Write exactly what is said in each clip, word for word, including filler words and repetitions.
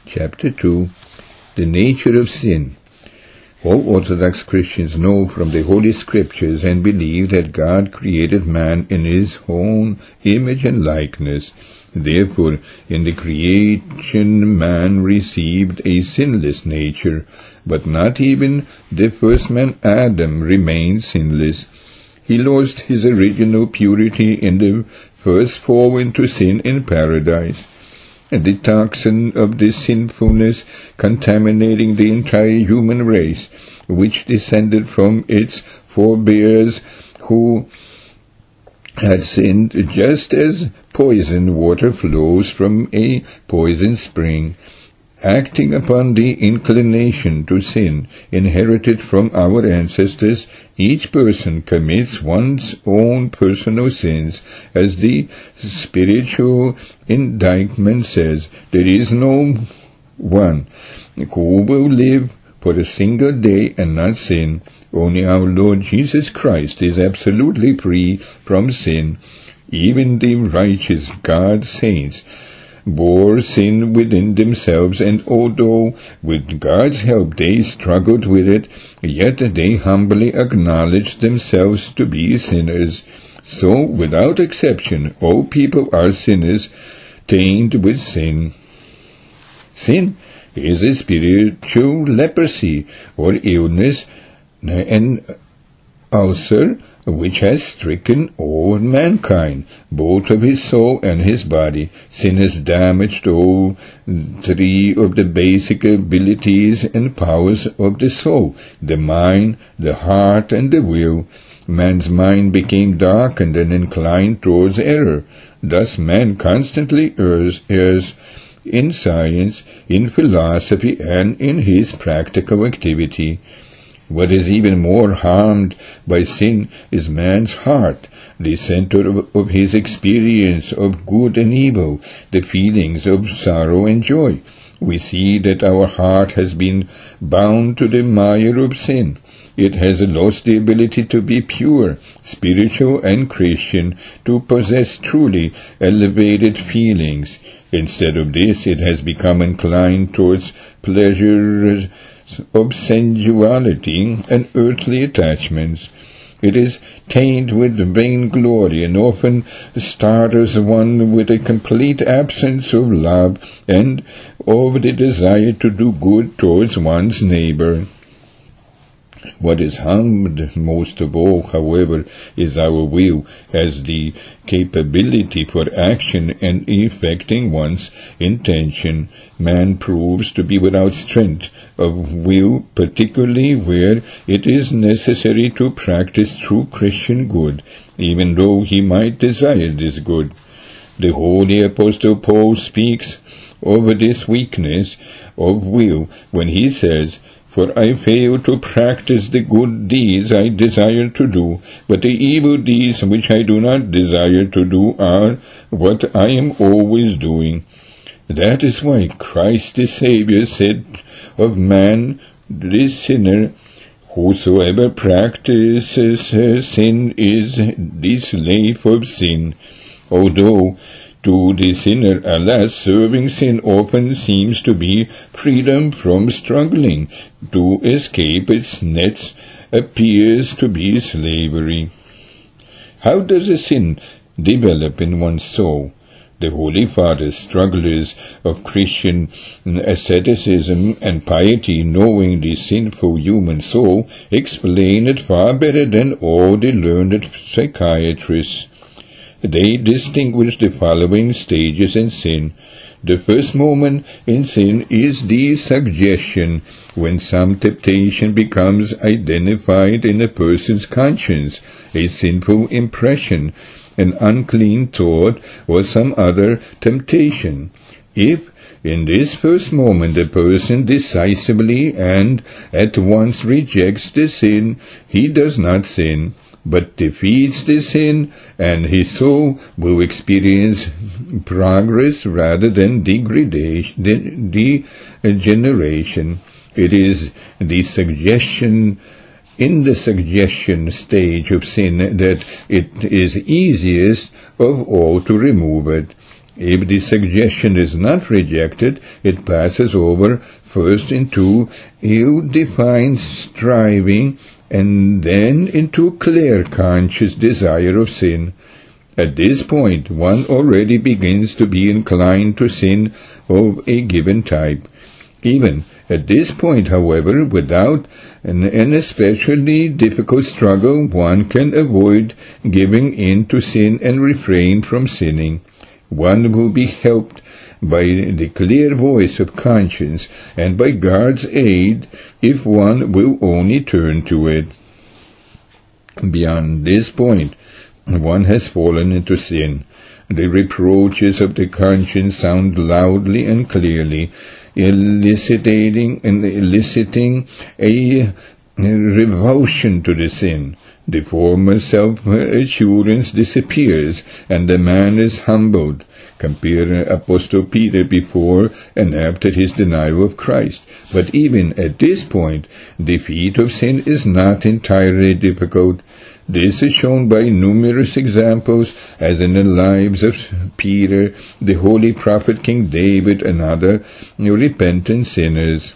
Chapter two. The nature of sin. All Orthodox Christians know from the Holy Scriptures and believe that God created man in his own image and likeness. Therefore, in the creation man received a sinless nature, but not even the first man Adam remained sinless. He lost his original purity in the first fall into sin in paradise. And the toxin of this sinfulness contaminating the entire human race, which descended from its forebears who had sinned, just as poisoned water flows from a poisoned spring, acting upon the inclination to sin inherited from our ancestors. Each person commits one's own personal sins. As the spiritual indictment says, there is no one who will live for a single day and not sin. Only our Lord Jesus Christ is absolutely free from sin. Even the righteous God's saints bore sin within themselves, and although with God's help they struggled with it, yet they humbly acknowledged themselves to be sinners. So, without exception, all people are sinners, tainted with sin. Sin is a spiritual leprosy or illness, an ulcer which has stricken all mankind, both of his soul and his body. Sin has damaged all three of the basic abilities and powers of the soul, the mind, the heart, and the will. Man's mind became darkened and inclined towards error. Thus man constantly errs, errs in science, in philosophy, and in his practical activity. What is even more harmed by sin is man's heart, the center of, of his experience of good and evil, the feelings of sorrow and joy. We see that our heart has been bound to the mire of sin. It has lost the ability to be pure, spiritual, and Christian, to possess truly elevated feelings. Instead of this, it has become inclined towards pleasure of sensuality and earthly attachments. It is tainted with vainglory and often startles one with a complete absence of love and of the desire to do good towards one's neighbor. What is harmed most of all, however, is our will, as the capability for action and effecting one's intention. Man proves to be without strength of will, particularly where it is necessary to practice true Christian good, even though he might desire this good. The Holy Apostle Paul speaks of this weakness of will when he says, "For I fail to practice the good deeds I desire to do, but the evil deeds which I do not desire to do are what I am always doing." That is why Christ the Savior said of man, the sinner, "Whosoever practices sin is the slave of sin." Although to the sinner, alas, serving sin often seems to be freedom from struggling to escape its nets, appears to be slavery. How does a sin develop in one's soul? The Holy Fathers, strugglers of Christian asceticism and piety, knowing the sinful human soul, explain it far better than all the learned psychiatrists. They distinguish the following stages in sin. The first moment in sin is the suggestion, when some temptation becomes identified in a person's conscience, a sinful impression, an unclean thought, or some other temptation. If in this first moment the person decisively and at once rejects the sin, he does not sin, but defeats the sin, and his soul will experience progress rather than degradation, degeneration. It is the suggestion, in the suggestion stage of sin, that it is easiest of all to remove it. If the suggestion is not rejected, it passes over first into ill-defined striving and then into clear conscious desire of sin. At this point, one already begins to be inclined to sin of a given type. Even at this point, however, without an, an especially difficult struggle, one can avoid giving in to sin and refrain from sinning. One will be helped by the clear voice of conscience and by God's aid if one will only turn to it. Beyond this point, one has fallen into sin. The reproaches of the conscience sound loudly and clearly, eliciting and eliciting a revulsion to the sin. The former self-assurance disappears, and the man is humbled. Compare Apostle Peter before and after his denial of Christ. But even at this point, defeat of sin is not entirely difficult. This is shown by numerous examples, as in the lives of Peter, the holy prophet King David, and other repentant sinners.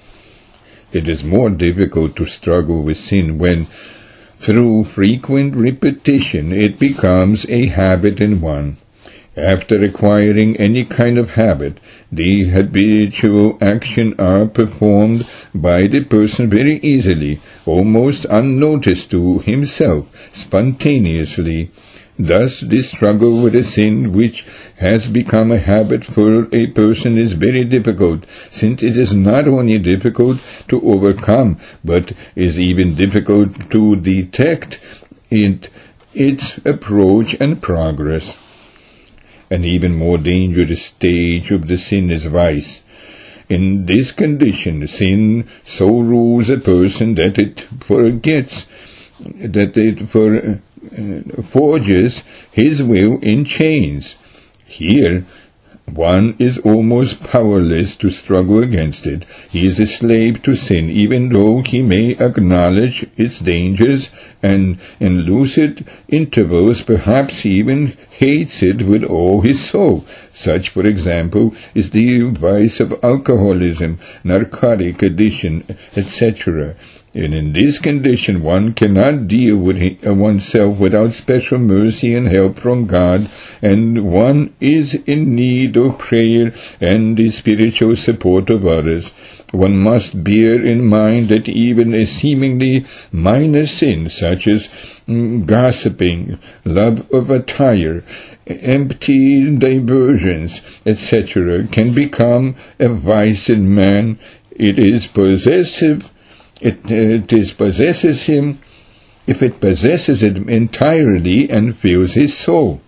It is more difficult to struggle with sin when, through frequent repetition, it becomes a habit in one. After acquiring any kind of habit, the habitual action are performed by the person very easily, almost unnoticed to himself, spontaneously. Thus, the struggle with a sin which has become a habit for a person is very difficult, since it is not only difficult to overcome, but is even difficult to detect in its approach and progress. An even more dangerous stage of the sin is vice. In this condition, sin so rules a person that it forgets, that it for, uh, forges his will in chains. Here, one is almost powerless to struggle against it. He is a slave to sin, even though he may acknowledge its dangers and in lucid intervals perhaps even hates it with all his soul. Such, for example, is the vice of alcoholism, narcotic addiction, et cetera. And in this condition, one cannot deal with oneself without special mercy and help from God, and one is in need of prayer and the spiritual support of others. One must bear in mind that even a seemingly minor sin, such as mm, gossiping, love of attire, empty diversions, et cetera, can become a vice in man. It is possessive. It, it is possesses him if it possesses it entirely and fills his soul.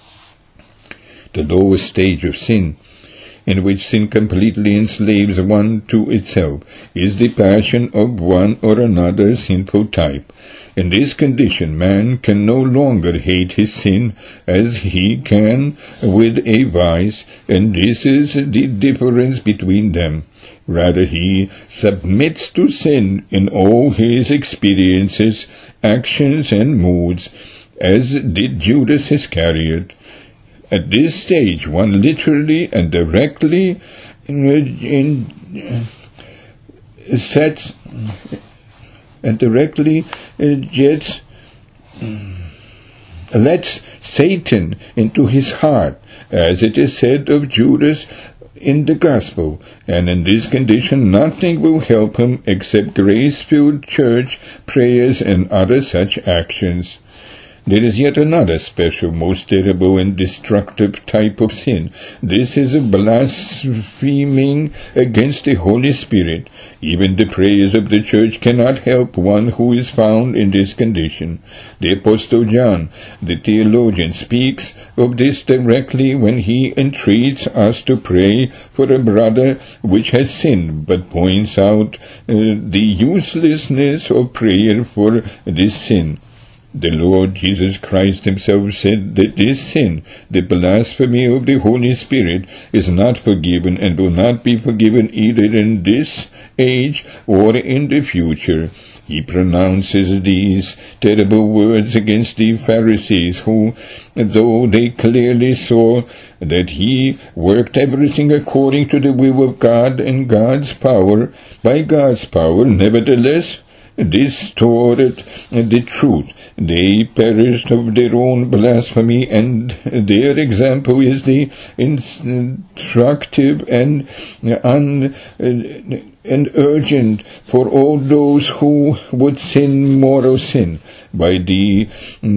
The lowest stage of sin, in which sin completely enslaves one to itself, is the passion of one or another sinful type. In this condition, man can no longer hate his sin as he can with a vice, and this is the difference between them. Rather, he submits to sin in all his experiences, actions, and moods, as did Judas Iscariot. At this stage, one literally and directly in, in, uh, sets and directly uh, gets, uh, lets Satan into his heart, as it is said of Judas in the Gospel, and in this condition nothing will help him except grace-filled church prayers and other such actions. There is yet another special, most terrible and destructive type of sin. This is a blaspheming against the Holy Spirit. Even the prayers of the church cannot help one who is found in this condition. The Apostle John, the theologian, speaks of this directly when he entreats us to pray for a brother which has sinned, but points out uh, the uselessness of prayer for this sin. The Lord Jesus Christ himself said that this sin, the blasphemy of the Holy Spirit, is not forgiven and will not be forgiven either in this age or in the future. He pronounces these terrible words against the Pharisees, who, though they clearly saw that he worked everything according to the will of God and God's power, by God's power, nevertheless distorted the truth. They perished of their own blasphemy, and their example is the instructive and un, and urgent for all those who would sin mortal sin by the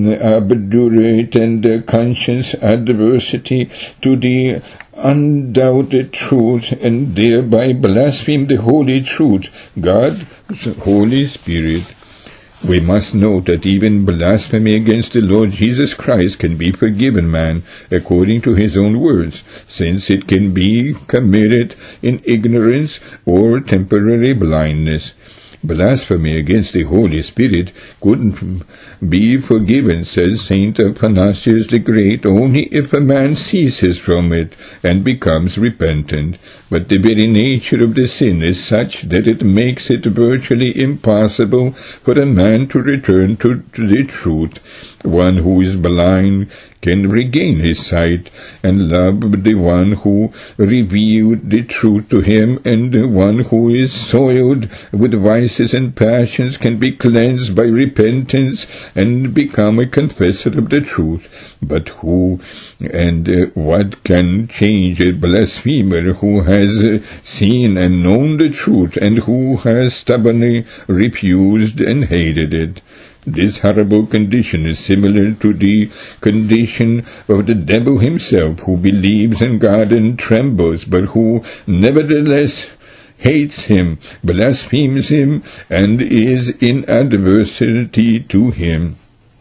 obdurate and conscious adversity to the undoubted truth, and thereby blaspheme the holy truth, God's Holy Spirit. We must note that even blasphemy against the Lord Jesus Christ can be forgiven man according to his own words, since it can be committed in ignorance or temporary blindness. Blasphemy against the Holy Spirit couldn't be forgiven, says Saint Athanasius the Great, only if a man ceases from it and becomes repentant. But the very nature of the sin is such that it makes it virtually impossible for a man to return to, to the truth. One who is blind can regain his sight and love the one who revealed the truth to him, and the one who is soiled with vices and passions can be cleansed by repentance and become a confessor of the truth. But who and uh, what can change a blasphemer who has uh, seen and known the truth, and who has stubbornly refused and hated it? This horrible condition is similar to the condition of the devil himself, who believes in God and trembles, but who nevertheless hates him, blasphemes him, and is in adversity to him.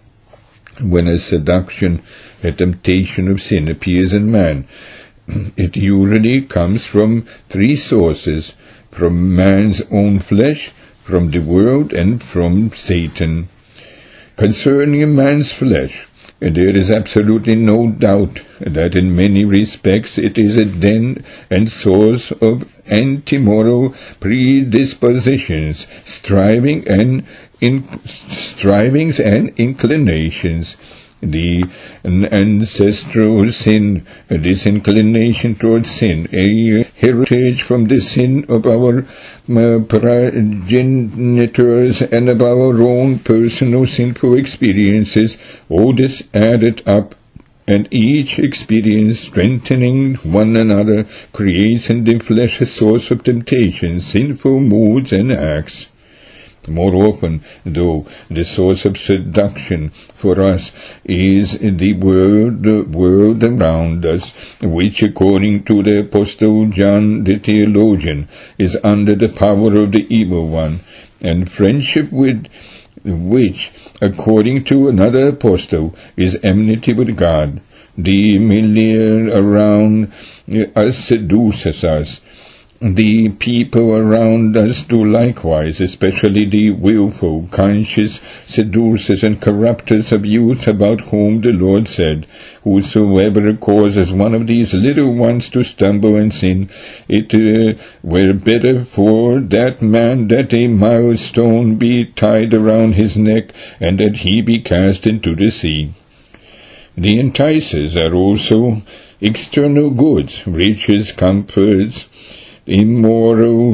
When a seduction, a temptation of sin appears in man, it usually comes from three sources: from man's own flesh, from the world, and from Satan. Concerning man's flesh, there is absolutely no doubt that in many respects it is a den and source of anti-moral predispositions, striving and in, strivings and inclinations. The ancestral sin, this inclination towards sin, a heritage from the sin of our progenitors and of our own personal sinful experiences, all this added up, and each experience, strengthening one another, creates in the flesh a source of temptation, sinful moods and acts. More often, though, the source of seduction for us is the world, the world around us, which, according to the Apostle John the theologian, is under the power of the evil one, and friendship with which, according to another apostle, is enmity with God. The milieu around us seduces us. The people around us do likewise, especially the willful, conscious seducers and corrupters of youth, about whom the Lord said, "Whosoever causes one of these little ones to stumble and sin, it uh, were better for that man that a millstone be tied around his neck, and that he be cast into the sea." The enticers are also external goods, riches, comforts, immoral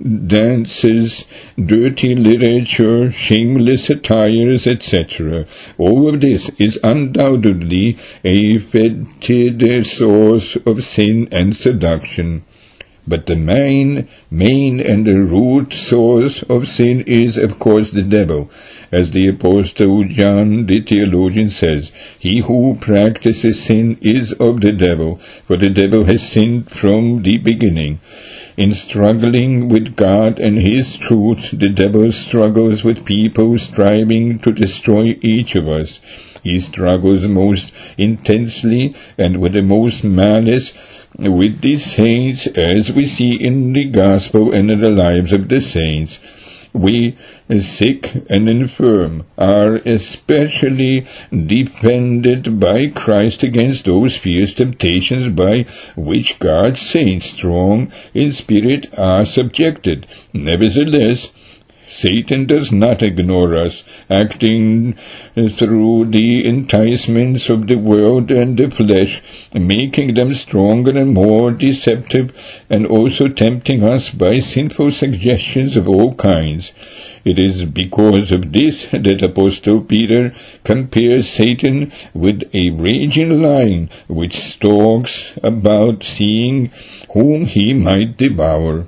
dances, dirty literature, shameless attires, et cetera. All of this is undoubtedly a fetid source of sin and seduction. But the main, main and the root source of sin is, of course, the devil. As the Apostle John the theologian says, "He who practices sin is of the devil, for the devil has sinned from the beginning." In struggling with God and His truth, the devil struggles with people striving to destroy each of us. He struggles most intensely and with the most malice with the saints, as we see in the Gospel and in the lives of the saints. We, sick and infirm, are especially defended by Christ against those fierce temptations by which God's saints, strong in spirit, are subjected. Nevertheless, Satan does not ignore us, acting through the enticements of the world and the flesh, making them stronger and more deceptive, and also tempting us by sinful suggestions of all kinds. It is because of this that Apostle Peter compares Satan with a raging lion which stalks about, seeing whom he might devour.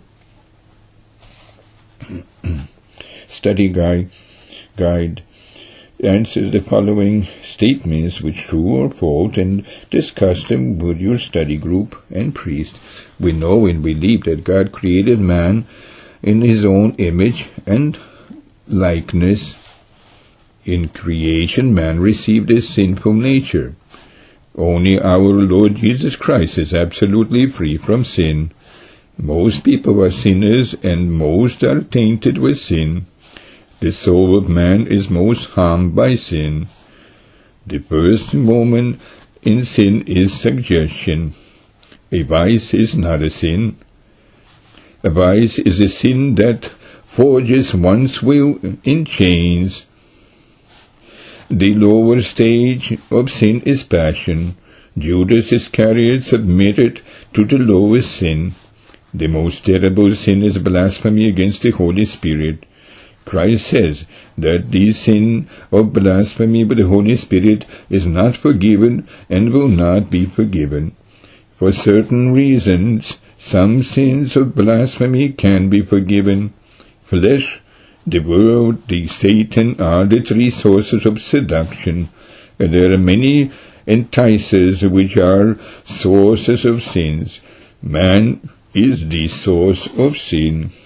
Study guide, guide answers the following statements with true or false, and discuss them with your study group and priest. We know and believe that God created man in his own image and likeness. In creation, man received a sinful nature. Only our Lord Jesus Christ is absolutely free from sin. Most people are sinners, and most are tainted with sin. The soul of man is most harmed by sin. The first moment in sin is suggestion. A vice is not a sin. A vice is a sin that forges one's will in chains. The lower stage of sin is passion. Judas Iscariot submitted to the lowest sin. The most terrible sin is blasphemy against the Holy Spirit. Christ says that the sin of blasphemy with the Holy Spirit is not forgiven and will not be forgiven. For certain reasons, some sins of blasphemy can be forgiven. Flesh, the world, the Satan are the three sources of seduction, and there are many enticers which are sources of sins. Man is the source of sin.